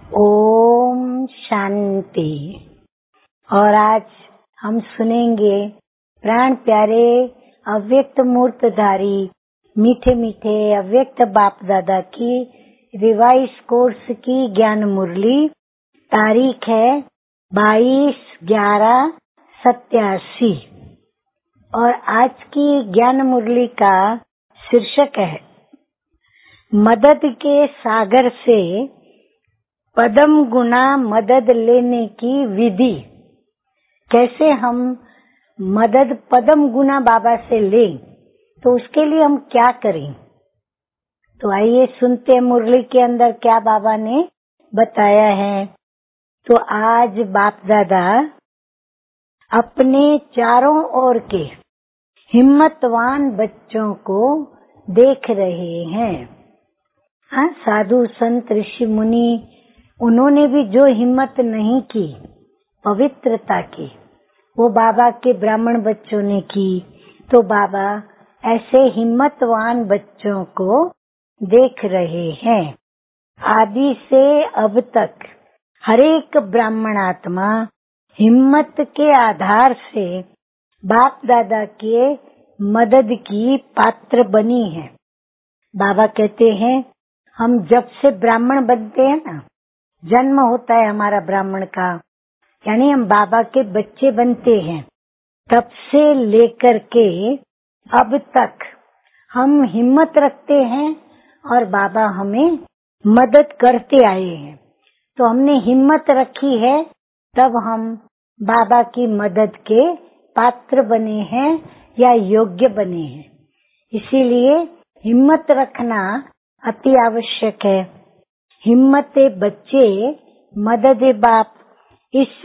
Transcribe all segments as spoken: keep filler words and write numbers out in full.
ओम शांति। और आज हम सुनेंगे प्राण प्यारे अव्यक्त मूर्तधारी मीठे मीठे अव्यक्त बाप दादा की रिवाइज कोर्स की ज्ञान मुरली। तारीख है बाईस ग्यारह सत्यासी और आज की ज्ञान मुरली का शीर्षक है मदद के सागर से पदम गुना मदद लेने की विधि। कैसे हम मदद पदम गुना बाबा से लें, तो उसके लिए हम क्या करें। तो आइए सुनते हैं मुरली के अंदर क्या बाबा ने बताया है। तो आज बाप दादा अपने चारों ओर के हिम्मतवान बच्चों को देख रहे हैं। हाँ, साधु संत ऋषि मुनि उन्होंने भी जो हिम्मत नहीं की पवित्रता की, वो बाबा के ब्राह्मण बच्चों ने की। तो बाबा ऐसे हिम्मतवान बच्चों को देख रहे हैं। आदि से अब तक हरेक ब्राह्मण आत्मा हिम्मत के आधार से बाप दादा के मदद की पात्र बनी है। बाबा कहते हैं हम जब से ब्राह्मण बनते हैं ना, जन्म होता है हमारा ब्राह्मण का, यानी हम बाबा के बच्चे बनते हैं, तब से लेकर के अब तक हम हिम्मत रखते हैं और बाबा हमें मदद करते आए हैं। तो हमने हिम्मत रखी है, तब हम बाबा की मदद के पात्र बने हैं या योग्य बने हैं। इसीलिए हिम्मत रखना अति आवश्यक है। हिम्मत बच्चे मदद बाप, इस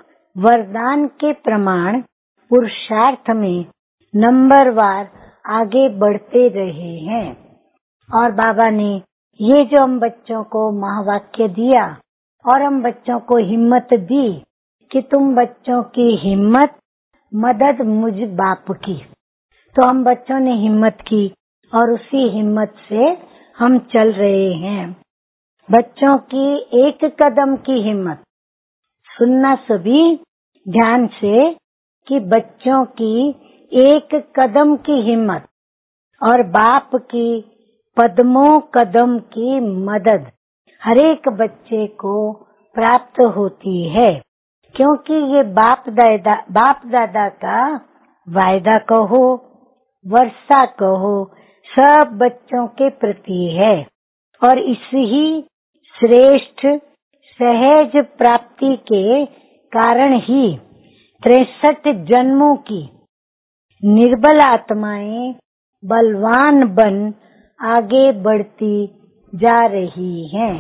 वरदान के प्रमाण पुरुषार्थ में नंबरवार आगे बढ़ते रहे हैं। और बाबा ने ये जो हम बच्चों को महावाक्य दिया और हम बच्चों को हिम्मत दी कि तुम बच्चों की हिम्मत मदद मुझ बाप की, तो हम बच्चों ने हिम्मत की और उसी हिम्मत से हम चल रहे हैं। बच्चों की एक कदम की हिम्मत सुनना सभी ध्यान से कि बच्चों की एक कदम की हिम्मत और बाप की पद्मों कदम की मदद हर एक बच्चे को प्राप्त होती है। क्योंकि ये बाप दादा बाप दादा का वायदा कहो, वर्षा कहो, सब बच्चों के प्रति है। और इसी श्रेष्ठ सहज प्राप्ति के कारण ही तिरसठ जन्मों की निर्बल आत्माएं बलवान बन आगे बढ़ती जा रही हैं।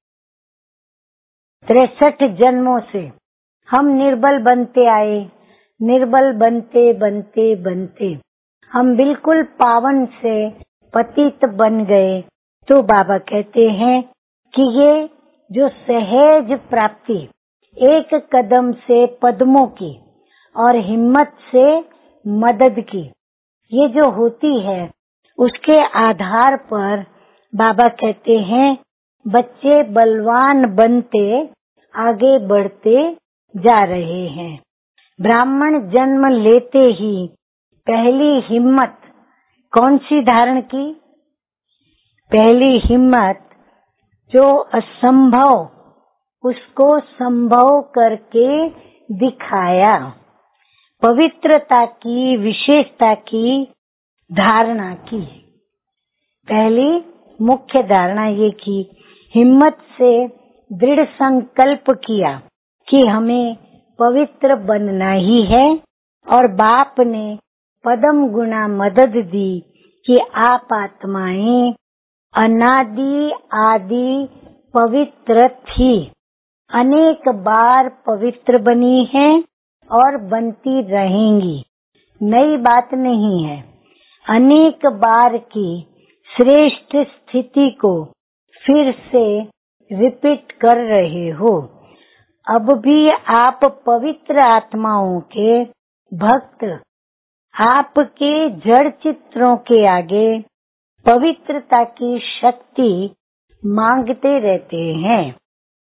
तिरसठ जन्मों से हम निर्बल बनते आए, निर्बल बनते बनते बनते हम बिल्कुल पावन से पतित बन गए। तो बाबा कहते हैं कि ये जो सहज प्राप्ति एक कदम से पद्मों की और हिम्मत से मदद की, ये जो होती है, उसके आधार पर बाबा कहते हैं बच्चे बलवान बनते आगे बढ़ते जा रहे हैं। ब्राह्मण जन्म लेते ही पहली हिम्मत कौन सी धारण की? पहली हिम्मत जो असंभव, उसको संभव करके दिखाया। पवित्रता की विशेषता की धारणा की। पहली मुख्य धारणा ये की, हिम्मत से दृढ़ संकल्प किया कि हमें पवित्र बनना ही है। और बाप ने पदम गुना मदद दी कि आप आत्माएं अनादि आदि पवित्र थी, अनेक बार पवित्र बनी हैं और बनती रहेंगी। नई बात नहीं है, अनेक बार की श्रेष्ठ स्थिति को फिर से रिपीट कर रहे हो। अब भी आप पवित्र आत्माओं के भक्त आपके जड़ चित्रों के आगे पवित्रता की शक्ति मांगते रहते हैं।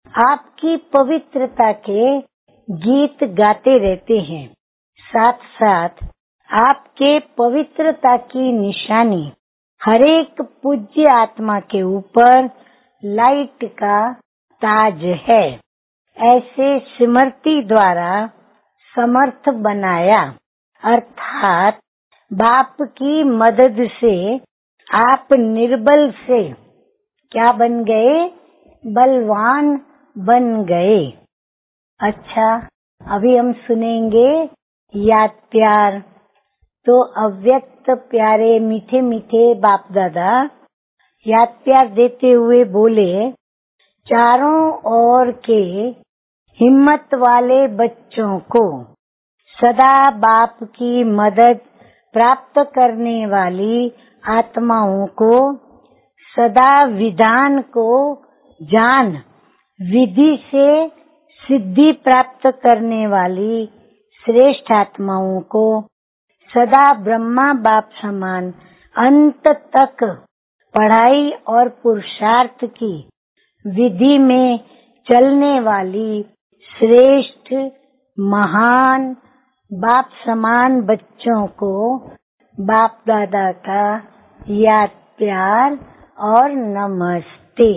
आपकी पवित्रता के गीत गाते रहते हैं। साथ साथ आपके पवित्रता की निशानी हरेक पूज्य आत्मा के ऊपर लाइट का ताज है। ऐसे स्मृति द्वारा समर्थ बनाया, अर्थात बाप की मदद से आप निर्बल से क्या बन गए? बलवान बन गए। अच्छा, अभी हम सुनेंगे याद प्यार। तो अव्यक्त प्यारे मीठे मीठे बाप दादा याद प्यार देते हुए बोले, चारों ओर के हिम्मत वाले बच्चों को सदा बाप की मदद प्राप्त करने वाली आत्माओं को सदा विधान को जान विधि से सिद्धि प्राप्त करने वाली श्रेष्ठ आत्माओं को सदा ब्रह्मा बाप समान अंत तक पढ़ाई और पुरुषार्थ की विधि में चलने वाली श्रेष्ठ महान बाप समान बच्चों को बाप दादा का याद प्यार और नमस्ते।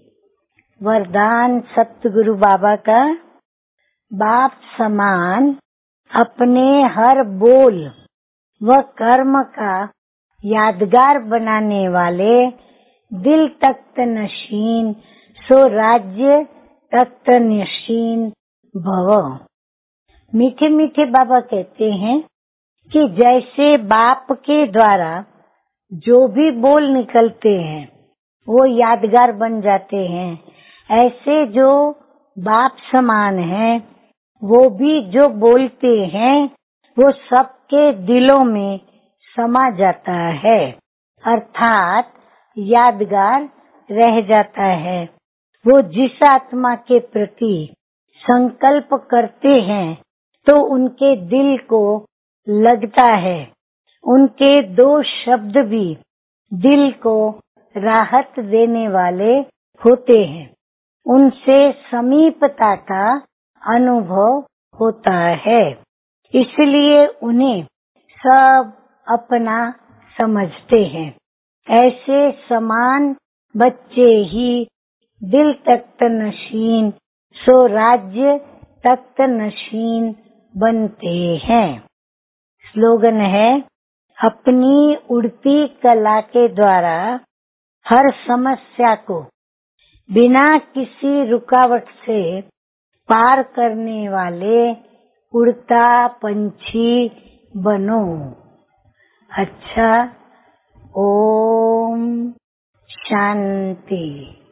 वरदान सतगुरु बाबा का, बाप समान अपने हर बोल व कर्म का यादगार बनाने वाले दिल तख्त नशीन सो राज्य तख्त नशीन भव। मीठे मीठे बाबा कहते हैं कि जैसे बाप के द्वारा जो भी बोल निकलते हैं वो यादगार बन जाते हैं, ऐसे जो बाप समान हैं वो भी जो बोलते हैं वो सबके दिलों में समा जाता है, अर्थात यादगार रह जाता है। वो जिस आत्मा के प्रति संकल्प करते हैं तो उनके दिल को लगता है। उनके दो शब्द भी दिल को राहत देने वाले होते हैं। उनसे समीपता का अनुभव होता है, इसलिए उन्हें सब अपना समझते हैं। ऐसे समान बच्चे ही दिल तख्त नशीन सो राज्य तख्त नशीन बनते हैं। स्लोगन है, अपनी उड़ती कला के द्वारा हर समस्या को बिना किसी रुकावट से पार करने वाले उड़ता पंछी बनो। अच्छा, ओम शांति।